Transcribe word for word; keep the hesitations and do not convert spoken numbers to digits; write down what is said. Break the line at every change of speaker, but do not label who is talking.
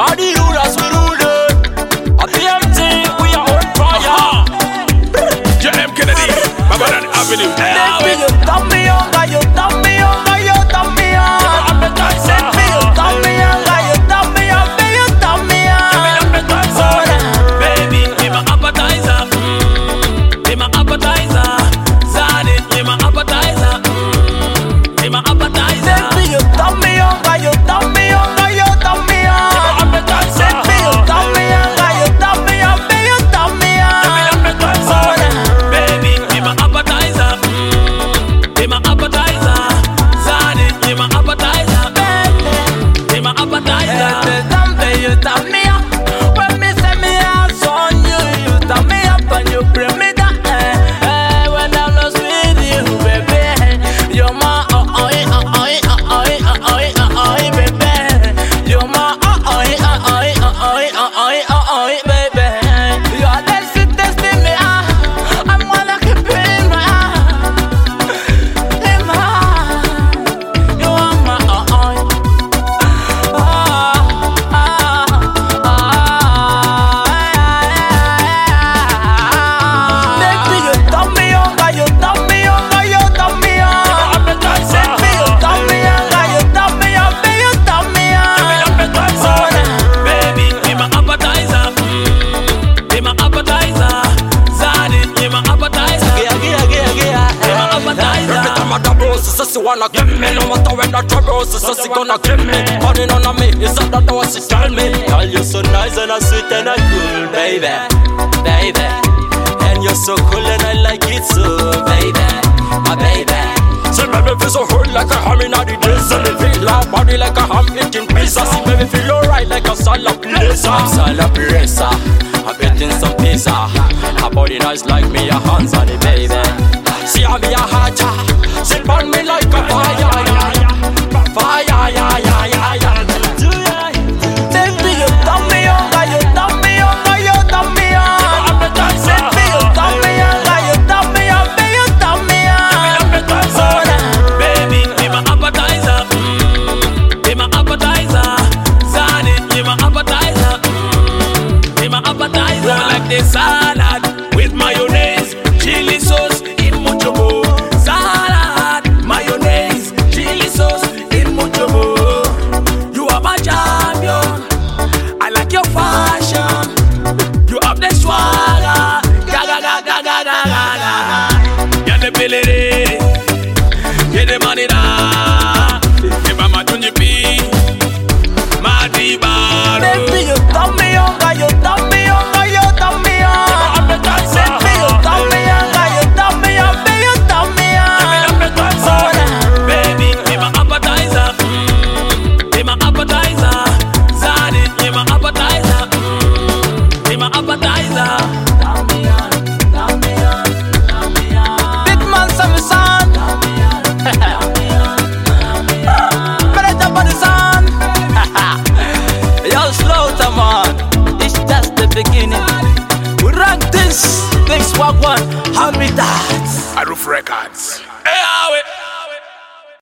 All the rulers we ruling. A P M T, we are on fire.
J M Kennedy, Babadan Avenue.
Baby, you turn me on, girl, you turn me on, girl, you turn me on. Baby, you turn me on, girl, you turn me on, baby, you turn me on.
Baby, be my appetizer, mm, be my appetizer. Zani, be my appetizer, mm, be my appetizer.
Baby, you turn me on, girl, you turn me on, girl, you turn me on. Baby, you turn me on, girl, you turn me on, baby, you turn me on.
Baby, be my appetizer, mm, be my appetizer. Zani, be my appetizer, be my appetizer.
Baby, you turn me on. When me say me hands on you, you turn me up and you bring me down. Eh, eh, when I'm lost with you, baby, you're my oh oh oh oh oh oh oh oh oh baby. You're my oh oh oh oh oh oh oh oh baby. You are the sweetest in me, ah. I'm gonna keep it in my heart, in my heart. You are my oh oh. Baby, you turn me on, girl, you turn me on, girl, you turn me on. Baby, you turn me on, girl, you turn me on, baby, you turn me on.
Baby, be my appetizer, mm, be my appetizer. Zani, be my appetizer,
Yeah, yeah, yeah, yeah.
be my appetizer.
Every time I double, so she wanna give me. No matter when I trouble, so she gonna give me. Running on me, is that the what she tell me? Girl, you're so nice and I sweet and I cool, baby, baby. And you're so cool and I like it so, baby, my baby. See baby feel so hot like a ham in the desert. Me feel our body like a ham eating pizza. See baby feel alright like a salad blazer. I'm salad blazer, I'm eating some pizza. Her body nice like me, her hands on it, baby. See how me a hot, she burn me like a fire, fire, yeah, yeah, yeah, yeah. Baby, you turn me on, girl, you turn me on, girl, you turn me on. Baby, you turn me on, girl, you turn me on, baby, you turn me on.
Baby, be my appetizer, mm, be my appetizer. Zani, be my appetizer, mm, be my appetizer. I like the salad with mayonnaise, chili sauce in mucho more. Salad, mayonnaise, chili sauce in mucho more. You are my champion. I like your fashion. You have the swagger. Gaga, gaga, gaga, gaga, gaga. You're the ability. Get the money now. If I'm a twenty p, my diva.
Baby, you turn me on, girl, you turn me on, girl, you turn me on. Baby, you turn me on, girl, you turn me on, baby, you turn me on.
Baby, be my appetizer, mm, be my appetizer. Zani, be my appetizer, mm, be my appetizer.
Turn me on, turn me on, turn me on. Big man, some son. Better jump on the sun. Yo, Slaughter, man. It's just the beginning. We rank this. Thanks, Wagwan. Hand me that.
Aruf Records.
Hey, how it?